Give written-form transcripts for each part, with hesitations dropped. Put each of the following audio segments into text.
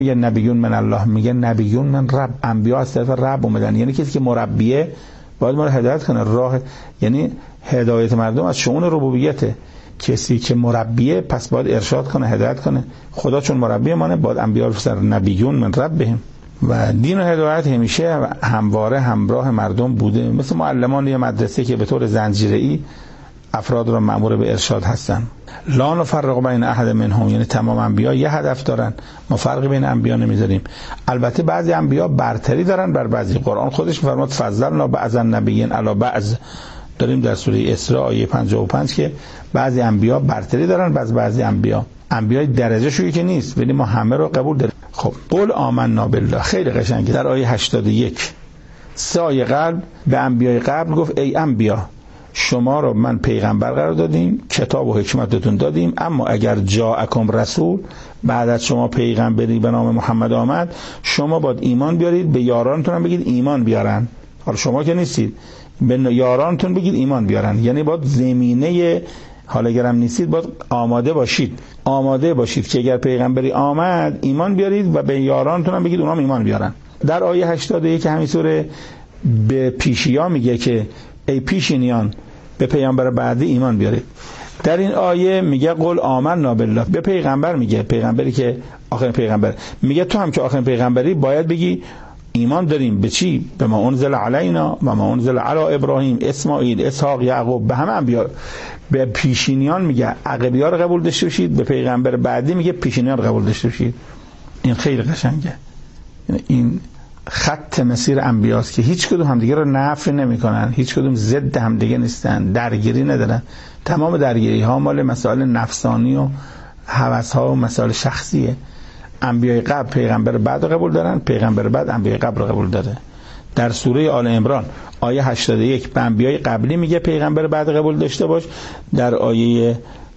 میگه نبیون من الله، میگه نبیون من رب، انبیا از طرف رب اومدن. یعنی کسی که مربیه باید ما رو هدایت کنه، راه، یعنی هدایت مردم از شؤون ربوبیته. کسی که مربیه پس باید ارشاد کنه، هدایت کنه. خدا چون مربی مانه باید انبیا رو بفرسته نبیون من ربهم. و دین و هدایت همیشه همواره همراه مردم بوده، مثل معلمان یه مدرسه که به طور زنجیره‌ای افراد را مأمور به ارشاد هستن. لا نفرق بین احد منهم، یعنی تمام انبیا یه هدف دارن، ما فرقی بین انبیا نمیذاریم. البته بعضی انبیا برتری دارن بر بعضی. قرآن خودش میفرماد فضلنا بعض النبیین علی بعض، داریم در سوره اسراء آیه 55 که بعضی انبیا برتری دارن بر بعضی انبیا. انبیای درجه شویی که نیست، ولی ما همه رو قبول داریم. خب قل آمنا بالله خیلی قشنگه. در آیه 81 سه آیه قبل به انبیای قبل گفت ای انبیا شما رو من پیغمبر قرار دادیم، کتاب و حکمتتون دادیم، اما اگر جاءکم رسول، بعد از شما پیغمبری به نام محمد آمد، شما باید ایمان بیارید، به یارانتون هم بگید ایمان بیارن. حالا شما که نیستید، به یارانتون بگید ایمان بیارن. یعنی باید زمینه، حالا اگرم نیستید باید آماده باشید که اگر پیغمبری آمد ایمان بیارید و به یارانتون هم بگید اونام ایمان بیارن. در آیه 81 همین سوره به پیشیا میگه که ای پیشینیان به پیامبر بعدی ایمان بیارید. در این آیه میگه قل آمنا بالله، به پیغمبر میگه، پیغمبری که آخرین پیغمبر، میگه تو هم که آخرین پیغمبری باید بگی ایمان داریم به چی؟ به ما انزل علینا و ما انزل علی ابراهیم اسماعیل اسحاق یعقوب، به همه انبیا. به پیشینیان میگه عقبی‌ها رو قبول داشته باشید، به پیغمبر بعدی میگه پیشینیان رو قبول داشته باشید. این خیلی قشنگه. این خط مسیر انبیاست که هیچ کدوم همدیگه رو نفی نمی‌کنن، هیچ کدوم ضد همدیگه نیستن، درگیری ندارن. تمام درگیری ها مال مسائل نفسانی و هوس ها و مسائل شخصیه. انبیای قبل پیغمبر بعد رو قبول دارن، پیغمبر بعد انبیای قبل رو قبول داره. در سوره آل عمران آیه 81 به انبیای قبلی میگه پیغمبر بعد قبول داشته باش. در آیه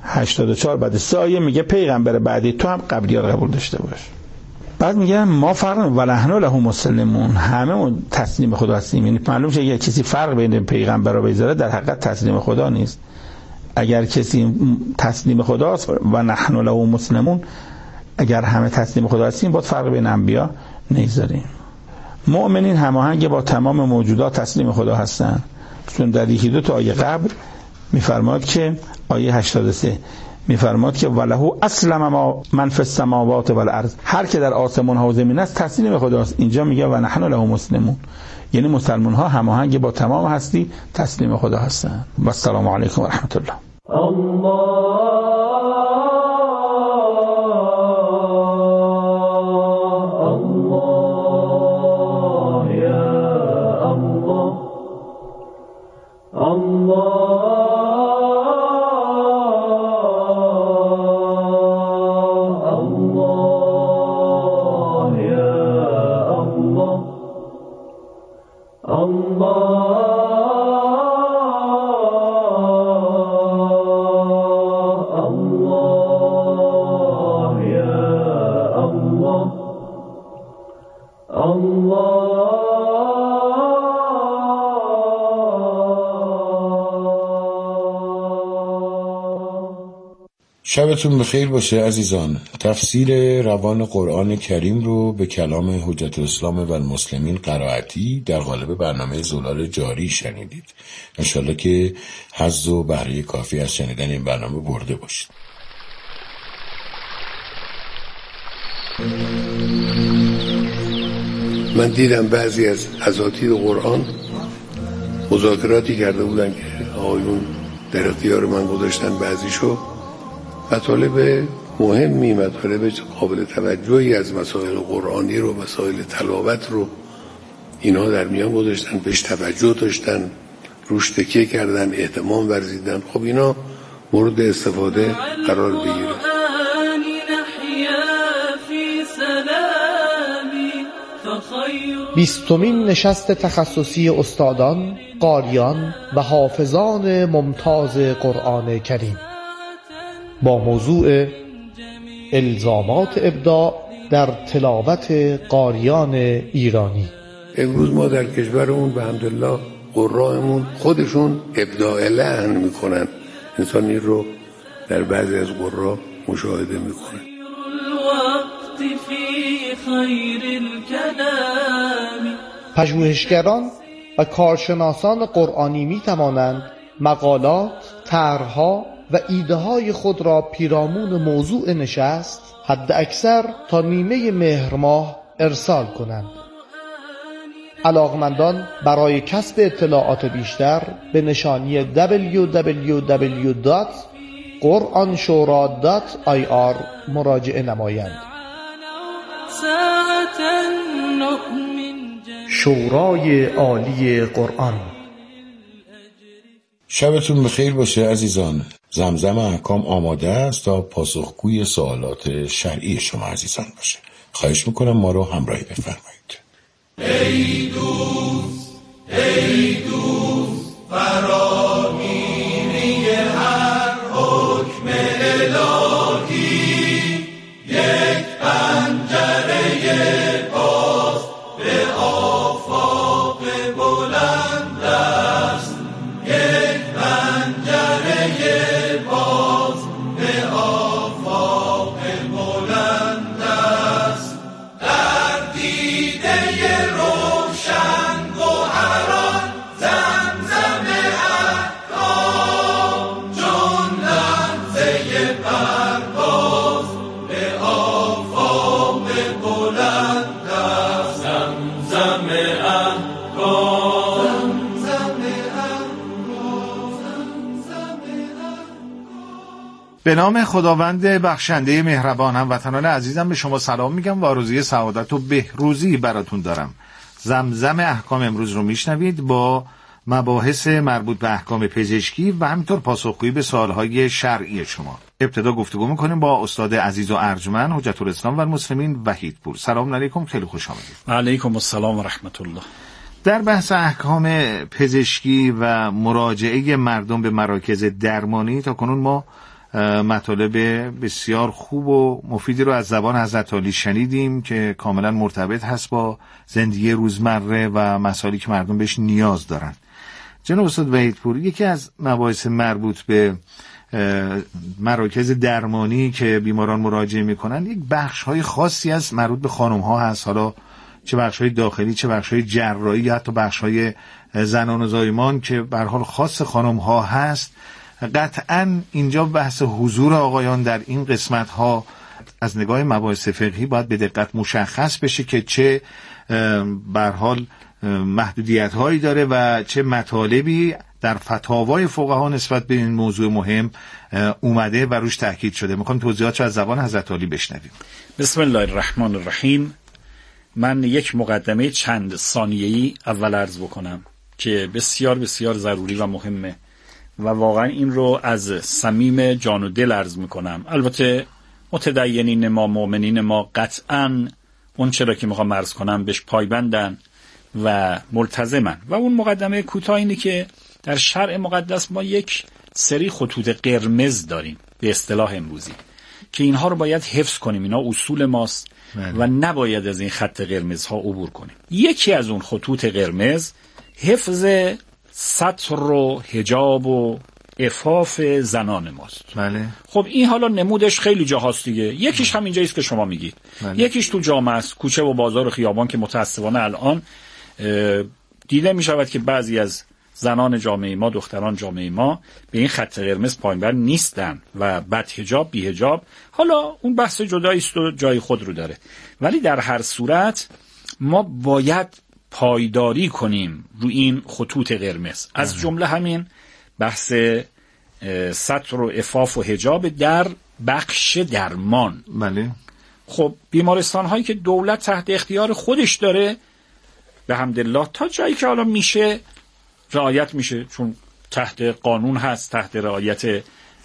84 بعد 3 آیه میگه پیغمبر بعدی تو هم قبلی رو قبول داشته باش. بعد میگه ما فرق و نحن له مسلمون، همه تسلیم خدا هستیم. یعنی معلوم شه اگه کسی فرق بین پیغمبر رو بذاره در حقیقت تسلیم خدا نیست. اگر کسی تسلیم خداست و نحن له مسلمون، اگر همه تسلیم خدا هستیم باید فرق بین انبیا نگذاریم. مؤمنین هماهنگ با تمام موجودات تسلیم خدا هستن، چون در یکی دو تا آیه قبل میفرماد که آیه 83 میفرماد که ولهو اسلم ما من فی السماوات والارض، هر که در آسمان ها و زمین است تسلیم خداست. اینجا میگه و نحن له مسلمون، یعنی مسلمان ها هماهنگ با تمام هستی تسلیم خدا هستن. و السلام علیکم و رحمت الله. شبتون بخیر باشه عزیزان. تفسیر روان قرآن کریم رو به کلام حجت الاسلام و المسلمین قرائتی در قالب برنامه زلال جاری شنیدید. انشالله که حظ و بهره کافی از شنیدن این برنامه برده باشید. من دیدم بعضی از اساتید قرآن مذاکراتی کرده بودن که آقایون در اختیار من گذاشتن بعضیشو، مطالب مهمی، مطالب قابل توجهی از مسائل قرآنی رو، مسائل تلاوت رو اینها در میان گذاشتن، بهش توجه داشتن، روش تکیه کردن، اهتمام ورزیدن. خب اینا مورد استفاده قرار بگیره. 20مین نشست تخصصی استادان، قاریان و حافظان ممتاز قرآن کریم با موضوع الزامات ابداع در تلاوت قاریان ایرانی. امروز ما در کشورمون به حمدالله قرائمون خودشون ابداع لحن میکنن. انسان این رو در بعضی از قرا مشاهده میکنه. خير الكلام. پژوهشگران و کارشناسان قرآنی می توانند مقالات، طرح‌ها و ایده‌های خود را پیرامون موضوع نشست حد اکثر تا نیمه مهر ماه ارسال کنند. علاقمندان برای کسب اطلاعات بیشتر به نشانی www.quranshura.ir مراجعه نمایند. شورای عالی قرآن. شبتون بخیر باشه عزیزان. زمزم احکام آماده است تا پاسخگوی سوالات شرعی شما عزیزان باشه. خواهش میکنم ما رو همراهی بفرمایید. ای دوست فراگیری هر حکم الهی، یک پنجره باز به آفاق بلند است، یک پنجره باز به آفاق بلند است. در دیده روشن گوهران زمزم احکام، چون لحظه پرواز به آفاق بلند است. زمزم احکام، زمزم به نام خداوند بخشنده مهربان. هموطنان عزیزم به شما سلام میگم و آرزوی سعادت و بهروزی براتون دارم. زمزم احکام امروز رو میشنوید با مباحث مربوط به احکام پزشکی و همینطور پاسخگویی به سوالهای شرعی شما. ابتدا گفتگو میکنیم با استاد عزیز و ارجمند حجت الاسلام و المسلمین وحیدپور. سلام علیکم، خیلی خوش آمدید. علیکم السلام و رحمت الله. در بحث احکام پزشکی و مراجعه مردم به مراکز درمانی تا کنون ما مطالب بسیار خوب و مفیدی رو از زبان حضرت عالی شنیدیم که کاملا مرتبط هست با زندگی روزمره و مسائلی که مردم بهش نیاز دارن. جناب استاد وحیدپور، یکی از مباحث مربوط به مراکز درمانی که بیماران مراجعه میکنن یک بخش‌های خاصی از مربوط به خانم‌ها هست، حالا چه بخش‌های داخلی چه بخش‌های جراحی یا حتی بخش‌های زنان و زایمان که به هر حال خاص خانم‌ها هست. قطعاً اینجا بحث حضور آقایان در این قسمت‌ها از نگاه مباحث فقهی باید به دقت مشخص بشه که چه به هر حال محدودیت‌هایی داره و چه مطالبی در فتاوای فقها نسبت به این موضوع مهم اومده و روش تاکید شده. می‌خوام توضیحاتش از زبان حضرت عالی بشنویم. بسم الله الرحمن الرحیم. من یک مقدمه چند ثانیه‌ای اول عرض بکنم که بسیار بسیار ضروری و مهمه و واقعا این رو از صمیم جان و دل عرض میکنم. البته متدینین ما، مؤمنین ما قطعا اون چرا که میخوام عرض کنم بهش پایبندن و ملتزمن. و اون مقدمه کوتاه اینه که در شرع مقدس ما یک سری خطوط قرمز داریم به اصطلاح امروزی که اینها رو باید حفظ کنیم. اینا اصول ماست و نباید از این خط قرمزها عبور کنیم. یکی از اون خطوط قرمز حفظ ستر و حجاب و عفاف زنان ماست. بله. خب این حالا نمودش خیلی جاهاست دیگه. یکیش هم اینجاییست که شما میگید. بله. یکیش تو جامعه است، کوچه و بازار و خیابان که متاسفانه الان دیده میشود که بعضی از زنان جامعه ما، دختران جامعه ما به این خط قرمز پایبند نیستن و بد حجاب، بی حجاب، حالا اون بحث جدایی است و جای خود رو داره. ولی در هر صورت ما باید پایداری کنیم روی این خطوط قرمز. از جمله همین بحث ستر و عفاف و حجاب در بخش درمان. بله. خب بیمارستان هایی که دولت تحت اختیار خودش داره به حمدالله تا جایی که حالا میشه رعایت میشه، چون تحت قانون هست، تحت رعایت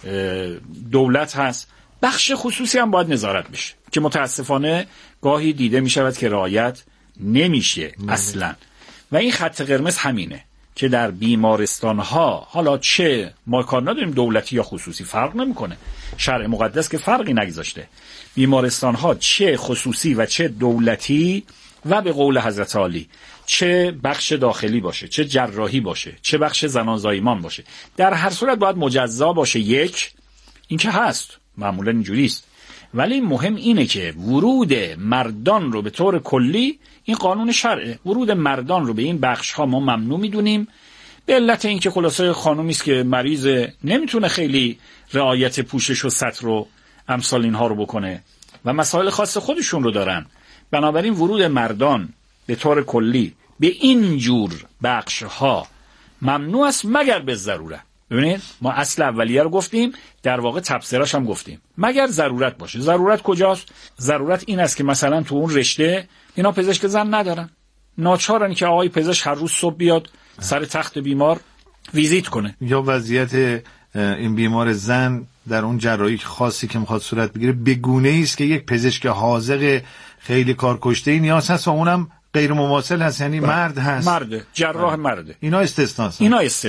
دولت هست. بخش خصوصی هم باید نظارت بشه که متاسفانه گاهی دیده میشود که رعایت نمیشه اصلا. و این خط قرمز همینه که در بیمارستان ها، حالا چه ما کار نداریم دولتی یا خصوصی، فرق نمیکنه، شرع مقدس که فرقی نگذاشته، بیمارستان ها چه خصوصی و چه دولتی و به قول حضرت عالی چه بخش داخلی باشه، چه جراحی باشه، چه بخش زنان زایمان باشه، در هر صورت باید مجزا باشه. یک این که هست معمولا اینجوریست. ولی مهم اینه که ورود مردان رو به طور کلی، این قانون شرعه، ورود مردان رو به این بخش ها ما ممنوع میدونیم به علت اینکه خلاصه خانومی است که مریضه، نمیتونه خیلی رعایت پوشش و ستر و امثال اینها رو بکنه و مسائل خاص خودشون رو دارن. بنابراین ورود مردان به طور کلی به این جور بخش ها ممنوع است مگر به ضرورت. ببینید ما اصل اولیه رو گفتیم، در واقع تفسیرش هم گفتیم مگر ضرورت باشه. ضرورت کجاست؟ ضرورت این است که مثلا تو اون رشته اینا پزشک زن ندارن، ناچارن که آقای پزشک هر روز صبح بیاد سر تخت بیمار ویزیت کنه. یا وضعیت این بیمار زن در اون جراحی خاصی که میخواد صورت بگیره به گونه‌ای است که یک پزشک حاذق خیلی کارکشته‌ای نیاز هست و اونم غیر مماثل هست، یعنی مرد هست، مرده، جراح مرده. اینا استثناست.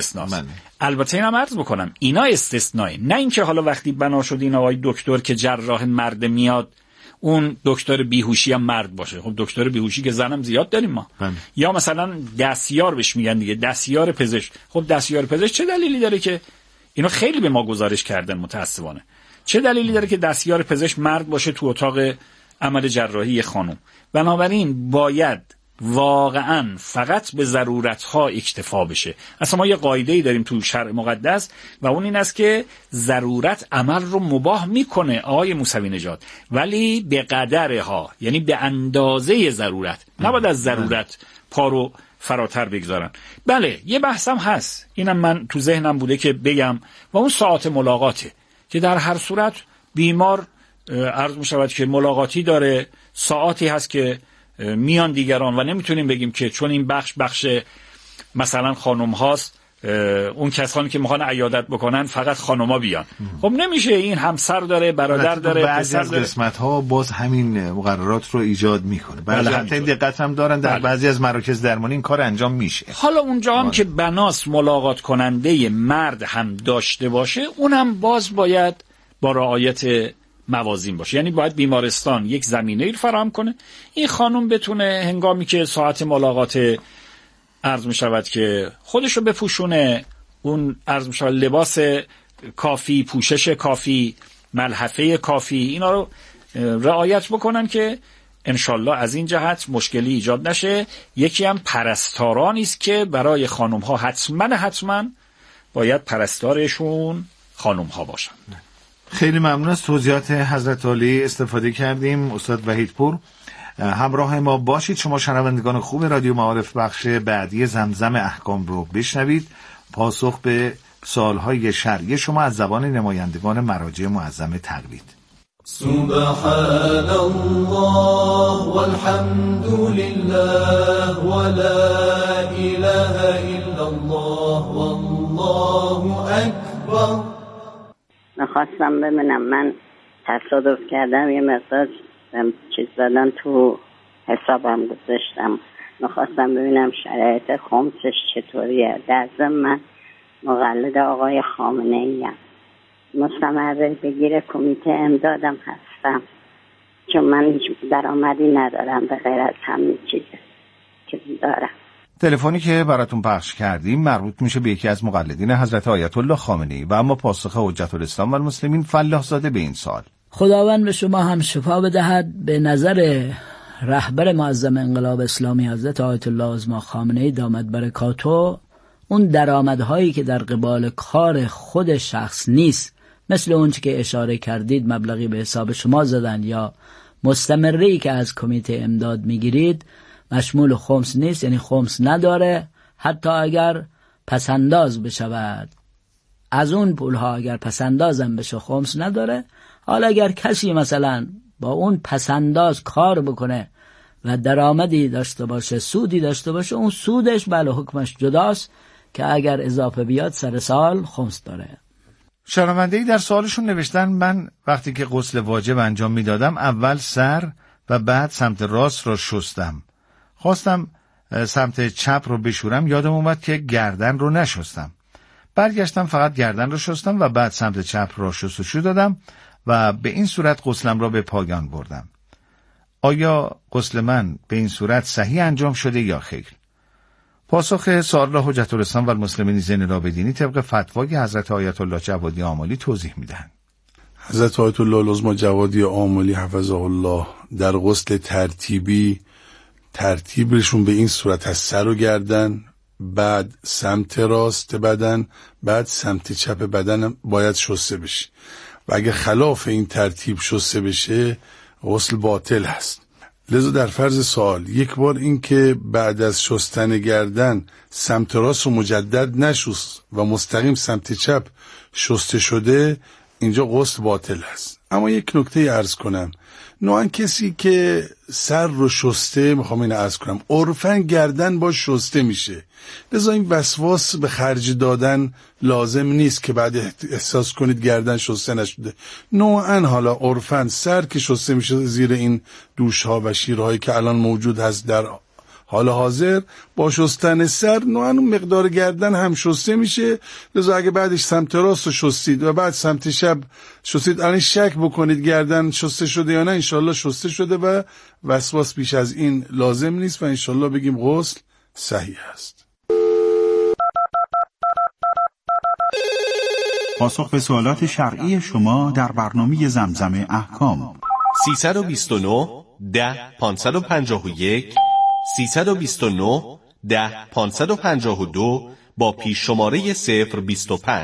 البته اینم عرض بکنم اینا استثنایی، نه اینکه حالا وقتی بنا شد این آقای دکتر که جراح مرد میاد اون دکتر بیهوشی هم مرد باشه. خب دکتر بیهوشی که زنم زیاد داریم ما. یا مثلا دستیار بهش میگن دیگه، دستیار پزشک. خب دستیار پزشک چه دلیلی داره که اینا خیلی به ما گزارش کردن متاسفانه، چه دلیلی داره که دستیار پزشک مرد باشه تو اتاق عمل جراحی خانم؟ بنابراین باید واقعا فقط به ضرورت‌ها اکتفا بشه. اصلا ما یه قاعده‌ای داریم تو شرع مقدس و اون این است که ضرورت عمل رو مباح میکنه آقای موسوی نژاد، ولی به قدرها، یعنی به اندازه ضرورت، نباید از ضرورت پا رو فراتر بگذارن. بله یه بحثم هست، اینم من تو ذهنم بوده که بگم، و اون ساعت ملاقاته که در هر صورت بیمار عرض می شود که ملاقاتی داره، ساعتی هست که میان دیگران و نمیتونیم بگیم که چون این بخش مثلا خانم هاست اون کسانی که میخوان عیادت بکنن فقط خانوما بیان. خب نمیشه، این همسر داره، برادر داره، بعضی از قسمت ها باز همین مقررات رو ایجاد میکنه. بعضی حتی دقت هم دارن در بعضی از مراکز درمانی این کار انجام میشه. حالا اونجا هم که بناس ملاقات کننده مرد هم داشته باشه، اونم باز باید با رعایت موازین باشه، یعنی باید بیمارستان یک زمینه‌ای فراهم کنه این خانم بتونه هنگامی که ساعت ملاقات عرض می شود که خودشو بپوشونه، اون عرض می شود لباس کافی، پوشش کافی، ملحفه کافی، اینا رو رعایت بکنن که انشالله از این جهت مشکلی ایجاد نشه. یکی هم پرستارانی است که برای خانم ها حتما باید پرستارشون خانم ها باشن. خیلی ممنون از توضیحات حضرت عالی، استفاده کردیم. استاد وحیدپور همراه ما باشید. شما شنوندگان خوب رادیو معارف بخش بعدی زمزم احکام رو بشنوید، پاسخ به سوالهای شرعی شما از زبان نمایندگان مراجع معظم تقلید. سبحان الله والحمد لله ولا اله الا الله والله اکبر. میخواستم ببینم، من تصادف کردم یه مقدار چیز دادن تو حسابم گذاشتم، میخواستم ببینم شرایط خمسش چطوریه. در ضمن من مقلد آقای خامنه‌ای ام، مستمر بگیر کمیته امدادم هستم، چون من هیچ درآمدی ندارم به غیر از همین چیزی که دارم. تلفنی که براتون پخش کردیم مربوط میشه به یکی از مقلدین حضرت آیت الله خامنه‌ای و اما پاسخ حجت الاسلام و المسلمین فلاح زاده به این سوال. خداوند به شما هم شفا بدهد. به نظر رهبر معظم انقلاب اسلامی حضرت آیت الله عظما خامنه‌ای دامت برکاته، اون درآمدهایی که در قبال کار خود شخص نیست، مثل اون که اشاره کردید مبلغی به حساب شما زدن یا مستمری که از کمیته امداد میگیرید، مشمول خمس نیست، یعنی خمس نداره. حتی اگر پسنداز بشود از اون پولها، اگر پسندازم بشه خمس نداره. حالا اگر کسی مثلا با اون پسنداز کار بکنه و درآمدی داشته باشه، سودی داشته باشه، اون سودش بله حکمش جداست که اگر اضافه بیاد سر سال خمس داره. شنونده‌ای در سوالشون نوشتن من وقتی که غسل واجب انجام میدادم اول سر و بعد سمت راست را شستم، خواستم سمت چپ رو بشورم، یادم اومد که گردن رو نشستم، برگشتم فقط گردن رو شستم و بعد سمت چپ را شستشو دادم و به این صورت غسلم را به پایان بردم. آیا غسل من به این صورت صحیح انجام شده یا خیر؟ پاسخ سوال حجت الاسلام و المسلمین زین العابدینی طبق فتوای حضرت آیت الله جوادی آملی توضیح میدن. حضرت آیت الله العظمی جوادی آملی حفظه الله در غسل ترتیبی ترتیبشون به این صورت از سر و گردن، بعد سمت راست بدن، بعد سمت چپ بدن باید شسته بشه و اگه خلاف این ترتیب شسته بشه غسل باطل هست. لذا در فرض سوال یک بار این که بعد از شستن گردن سمت راست رو مجدد نشست و مستقیم سمت چپ شسته شده، اینجا غسل باطل هست. اما یک نکته عرض کنم، نوعا کسی که سر رو شسته، میخوام این عرض کنم، عرفاً گردن با شسته میشه، لذا این وسواس به خرج دادن لازم نیست که بعد احساس کنید گردن شسته نشده. نوعاً حالا عرفاً سر که شسته میشه زیر این دوش ها و شیرهایی که الان موجود هست در حال حاضر، با شستن سر نوعاً اون مقدار گردن هم شسته میشه. لذا اگه بعدش سمت راست رو شستید و بعد سمت چپ شستید، الان شک بکنید گردن شسته شده یا نه، انشالله شسته شده و وسواس بیش از این لازم نیست و انشالله بگیم غسل صحیح است. پاسخ به سوالات شرعی شما در برنامه زمزم احکام 329 10 551 329 10 552 با پیش شماره 025.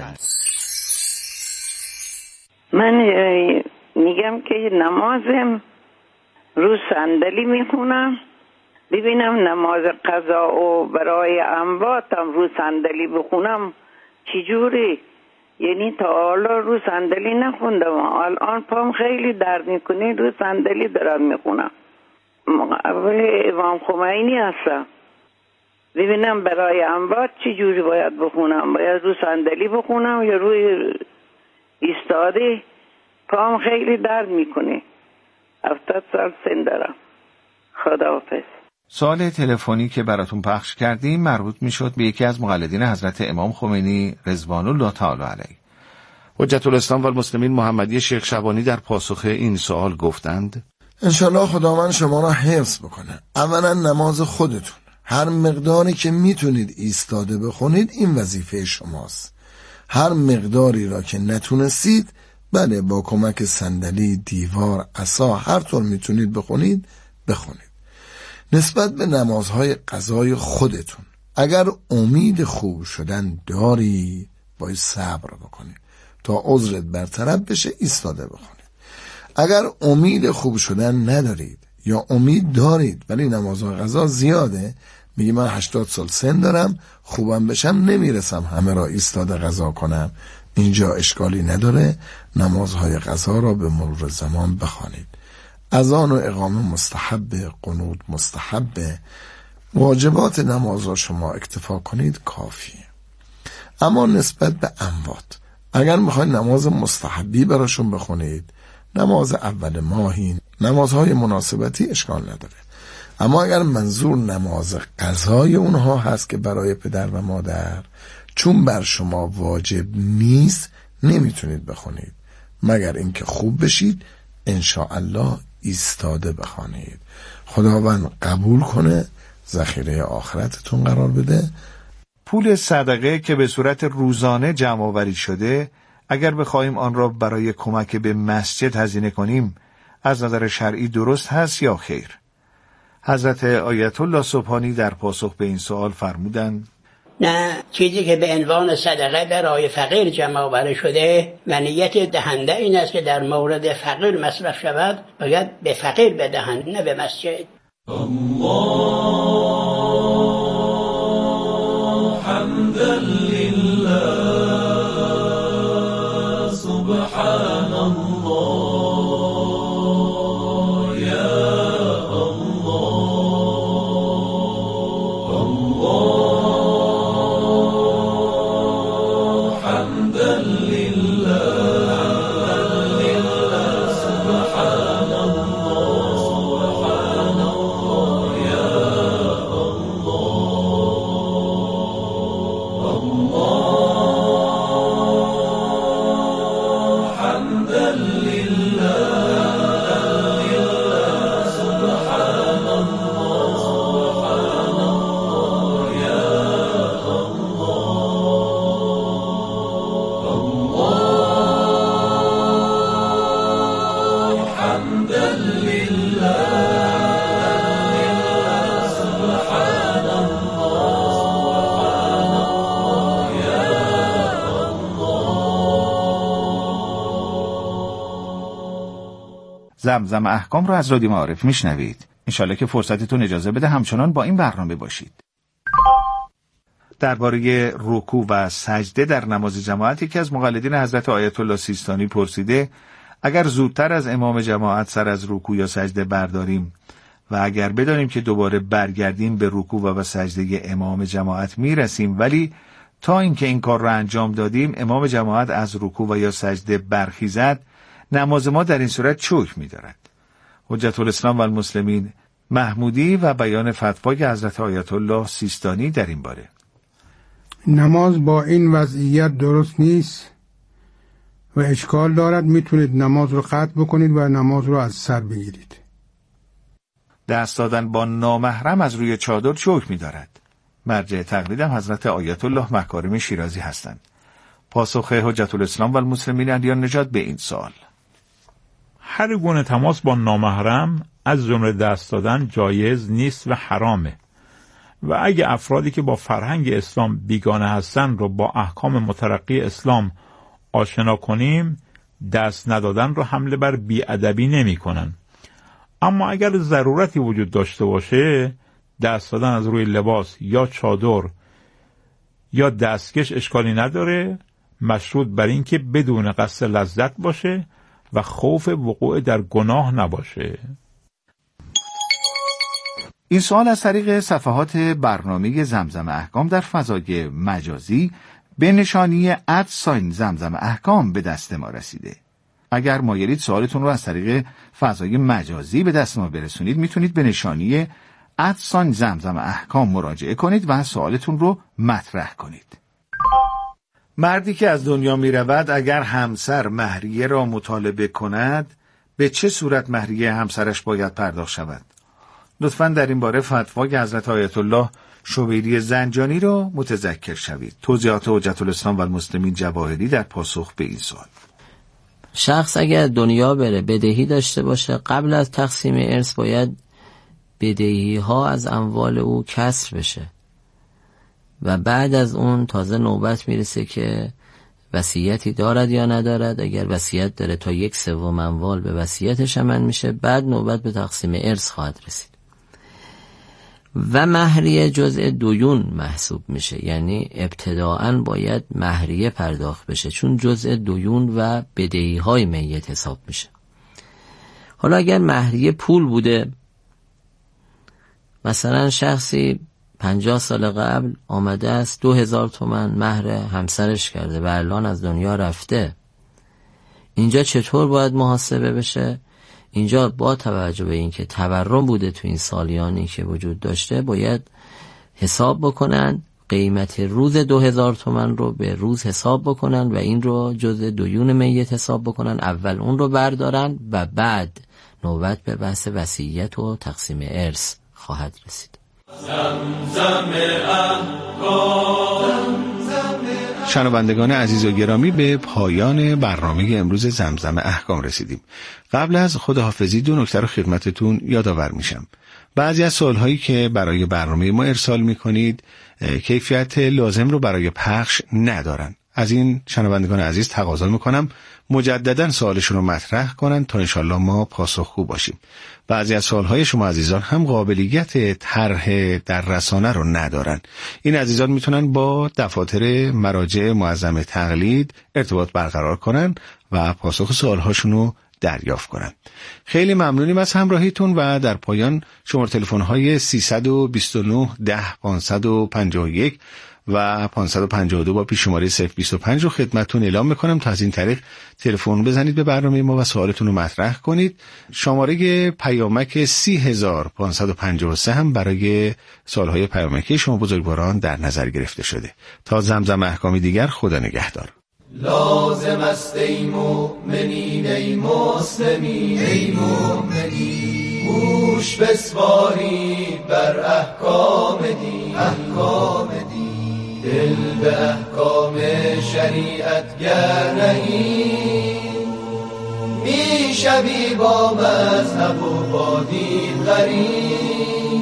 من میگم که نمازم رو صندلی میخونم، ببینم نماز قضا و برای امواتم رو صندلی بخونم چجوری. یعنی تا حالا رو صندلی نخوندم، الان پام خیلی درد میکنه، رو صندلی دارم میخونم. مقابل امام خمینی هستم، ببینم برای اموات چجوری باید بخونم، باید رو صندلی بخونم یا روی ایستاده؟ پام خیلی درد میکنه، 70 سال سن دارم. خداحافظ. سوال تلفنی که براتون پخش کردیم مربوط میشد به یکی از مقلدین حضرت امام خمینی رضوان الله تعالی علیه. حجت الاسلام و المسلمین محمدی شیخ شبانی در پاسخ این سوال گفتند: انشالله خداوند شما را حفظ بکنه. اولا نماز خودتون هر مقداری که میتونید ایستاده بخونید این وظیفه شماست. هر مقداری را که نتونستید، بله، با کمک صندلی، دیوار، عصا، هر طور میتونید بخونید. نسبت به نمازهای قضای خودتون اگر امید خوب شدن داری، باید صبر بکنید تا عذرت برطرف بشه، ایستاده بخونید. اگر امید خوب شدن ندارید یا امید دارید ولی نمازهای قضا زیاده، میگی من 80 سال سن دارم، خوبم بشم نمیرسم همه را ایستاده قضا کنم، اینجا اشکالی نداره، نمازهای قضا را به مرور زمان بخوانید. اذان و اقامه مستحبه، قنوت مستحبه، واجبات نماز را شما اکتفا کنید کافیه. اما نسبت به اموات اگر میخواید نماز مستحبی براشون بخونید، نماز اول ماهی، نمازهای مناسبتی اشکال نداره. اما اگر منظور نماز قضای اونها هست که برای پدر و مادر، چون بر شما واجب نیست، نمیتونید بخونید مگر اینکه خوب بشید، انشاءالله ایستاده بخوانید. خداوند قبول کنه، ذخیره آخرتتون قرار بده. پول صدقه که به صورت روزانه جمع آوری شده، اگر بخوایم آن را برای کمک به مسجد هزینه کنیم، از نظر شرعی درست هست یا خیر؟ حضرت آیت الله سبحانی در پاسخ به این سوال فرمودند: نه، چیزی که به عنوان صدقه برای فقیر جمع آوری شده و نیت دهنده این است که در مورد فقیر مصرف شود، باید به فقیر بدهند، نه به مسجد. الله حمدا لله سبحان الله یا الله الله حمدا لله سبحان الله زمزم احکام رو از رادیو معارف میشنوید. انشالله که فرصتتون اجازه بده همچنان با این برنامه باشید. درباره رکوع و سجده در نماز جماعت یکی از مقلدین حضرت آیت الله سیستانی پرسیده اگر زودتر از امام جماعت سر از رکوع یا سجده برداریم و اگر بدانیم که دوباره برگردیم به رکوع و سجده امام جماعت میرسیم، ولی تا اینکه این کار را انجام دادیم امام جماعت از رکوع و یا سجده برخیزد، نماز ما در این صورت چوک می‌دارد. حجت الاسلام و المسلمین محمودی و بیان فتوای حضرت آیت الله سیستانی در این باره: نماز با این وضعیت درست نیست و اشکال دارد. میتونید نماز رو قطع بکنید و نماز رو از سر بگیرید. دست دادن با نامحرم از روی چادر چوک می‌دارد. مرجع تقلیدم حضرت آیت الله مکارم شیرازی هستند. پاسخ حجت الاسلام و المسلمین علیان نژاد به این سوال: هر گونه تماس با نامحرم از جمله دست دادن جایز نیست و حرامه و اگه افرادی که با فرهنگ اسلام بیگانه هستن رو با احکام مترقی اسلام آشنا کنیم، دست ندادن رو حمله بر بی‌ادبی نمی کنن. اما اگر ضرورتی وجود داشته باشه، دست دادن از روی لباس یا چادر یا دستکش اشکالی نداره، مشروط بر این که بدون قصد لذت باشه و خوف وقوع در گناه نباشه. این سوال از طریق صفحات برنامه زمزم احکام در فضای مجازی به نشانی @زمزم احکام به دست ما رسیده. اگر مایلید سوالتون رو از طریق فضای مجازی به دست ما برسونید، میتونید به نشانی @زمزم احکام مراجعه کنید و سوالتون رو مطرح کنید. مردی که از دنیا می رود اگر همسر مهریه را مطالبه کند، به چه صورت مهریه همسرش باید پرداخت شود؟ لطفاً در این باره فتوای حضرت آیت الله شبیری زنجانی را متذکر شوید. توضیحات حجت الاسلام و المسلمین جواهری در پاسخ به این سوال: شخص اگر دنیا بره بدهی داشته باشه، قبل از تقسیم ارث باید بدهی ها از اموال او کسر بشه و بعد از اون تازه نوبت میرسه که وصیتی دارد یا ندارد. اگر وصیت داره تا 1/3 اموال به وصیتش عمل میشه، بعد نوبت به تقسیم ارث خواهد رسید. و مهریه جزء دیون محسوب میشه، یعنی ابتداعاً باید مهریه پرداخت بشه چون جزء دیون و بدهی های میت حساب میشه. حالا اگر مهریه پول بوده، مثلا شخصی 50 سال قبل آمده است 2000 تومان مهر همسرش کرده و الان از دنیا رفته، اینجا چطور باید محاسبه بشه؟ اینجا با توجه به اینکه تورم بوده تو این سالیانی که وجود داشته، باید حساب بکنن، قیمت روز 2000 تومان رو به روز حساب بکنن و این رو جزء دیون میت حساب بکنن. اول اون رو بردارن و بعد نوبت به بحث وصیت و تقسیم ارث خواهد رسید. شنوندگان عزیز و گرامی، به پایان برنامه امروز زمزم احکام رسیدیم. قبل از خداحافظی 2 نکته رو خدمتتون یادآور میشم. بعضی از سوالهایی که برای برنامه ما ارسال میکنید کیفیت لازم رو برای پخش ندارن. از این شنوندگان عزیز تقاضا میکنم مجددا سوالشون رو مطرح کنن تا انشالله ما پاسخگو باشیم. بعضی از سوالهای شما عزیزان هم قابلیت طرح در رسانه رو ندارن. این عزیزان میتونن با دفاتر مراجع معظم تقلید ارتباط برقرار کنن و پاسخ سوالهاشون رو دریافت کنن. خیلی ممنونیم از همراهیتون و در پایان شماره تلفن‌های 329 10 551 و 552 با پیش شماره 025 رو خدمتتون اعلام میکنم تا از این طریق تلفن بزنید به برنامه ما و سوالتون رو مطرح کنید. شماره پیامک 30553 هم برای سوالهای پیامکی شما بزرگواران در نظر گرفته شده. تا زمزم احکامی دیگر، خدا نگهدار. لازم است ای مؤمنین ای مسلمین ای مؤمنین، گوش بسپارید بر احکام دین، احکام دین، دل به احکام شریعت گر نهید، می شوی با مذهب و با دین غریب،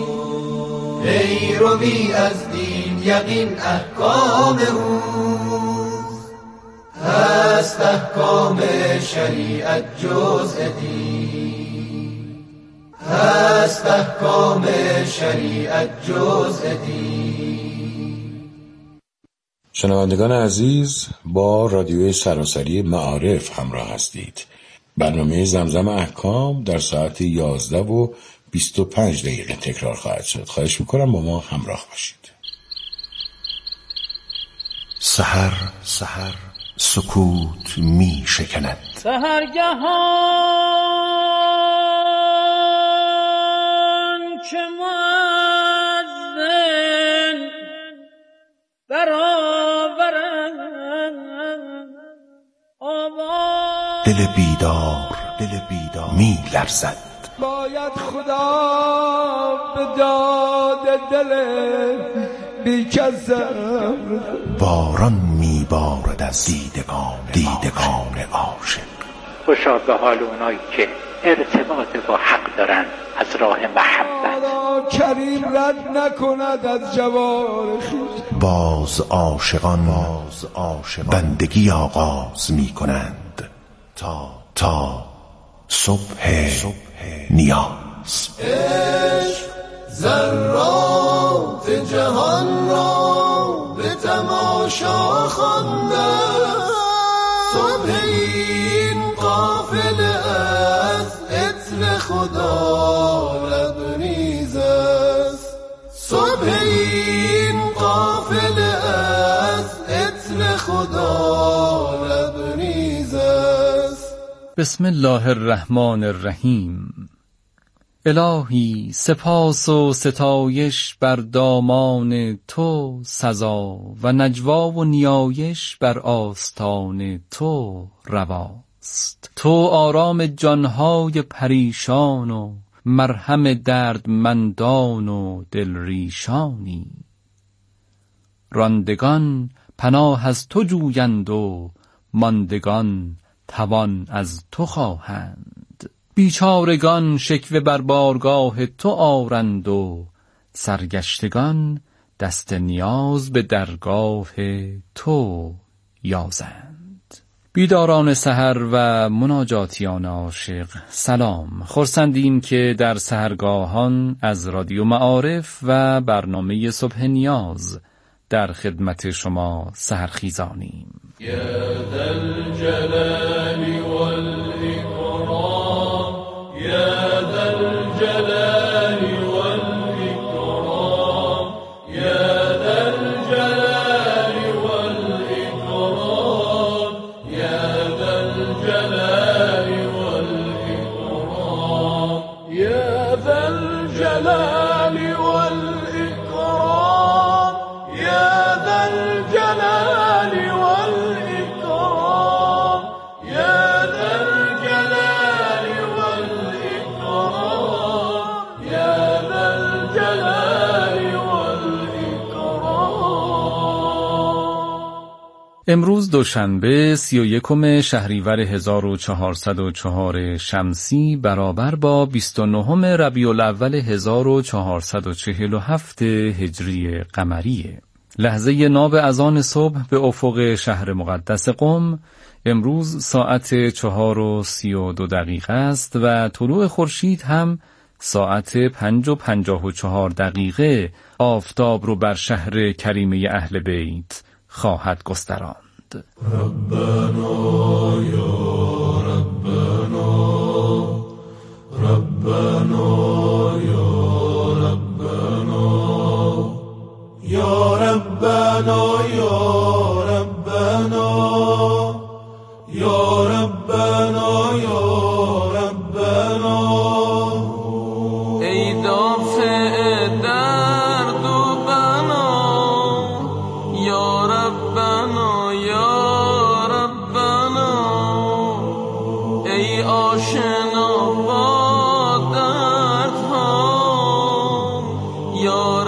پیروی از دین یقین احکام اوست، هست احکام شریعت جزء دین. هست احکام شریعت جزء دین. شنوندگان عزیز، با رادیوی سراسری معارف همراه هستید. برنامه زمزم احکام در ساعت 11:25 تکرار خواهد شد. خواهش میکنم با ما همراه باشید. سحر سکوت می شکند. سحرگهان که مؤذن برآورد آواز، دل بیدار می لرزد. باید خدا به داد دل بیکسم. باران می بارد از دیدگان عاشق. خوشا به حال اونایی که ارتباط با حق دارن از راه محبت. کریم رد نکند از جوار خویش. باز عاشقان بندگی آغاز می کنند تا صبح نیاز. عشق ذرات جهان را به تماشا خوانده، صبح این قافله از عطر خدا لبریز است. صبح این قافله از عطر خدا لبریز است. بسم الله الرحمن الرحیم. الهی سپاس و ستایش بر دامان تو سزا، و نجوا و نیایش بر آستان تو رواست. تو آرام جانهای پریشان و مرهم دردمندان و دلریشانی. راندگان پناه از تو جویند و ماندگان توان از تو خواهند. بیچارگان شکوه بر بارگاه تو آرند و سرگشتگان دست نیاز به درگاه تو یازند. بیداران سحر و مناجاتیان عاشق سلام. خرسندیم که در سحرگاهان از رادیو معارف و برنامه صبح نیاز در خدمت شما سحرخیزانیم. یا ذا الجلال والإکرام، یا ذا الجلال والإکرام، یا ذا الجلال والإکرام، یا ذا الجلال والإکرام، یا ذا الجلال والإکرام، یا ذا الجلال والإکرام، یا ذا الجلال والإکرام، یا ذا الجلال والإکرام. امروز دوشنبه 31 شهریور 1404 شمسی برابر با 29 ربیع الاول 1447 هجری قمریه. لحظه ناب اذان صبح به افق شهر مقدس قم امروز ساعت 4:32 است و طلوع خورشید هم ساعت 5:54 آفتاب رو بر شهر کریمه اهل بیت خواهد گستراند. ربنا یا ربنا، ربنا یا ربنا، یا ربنا یا ربنا، یا ربنا یا ربنا. ای دافع درد و بنا، یا ربنا یا ربنا. ای آشنا با دردها، یا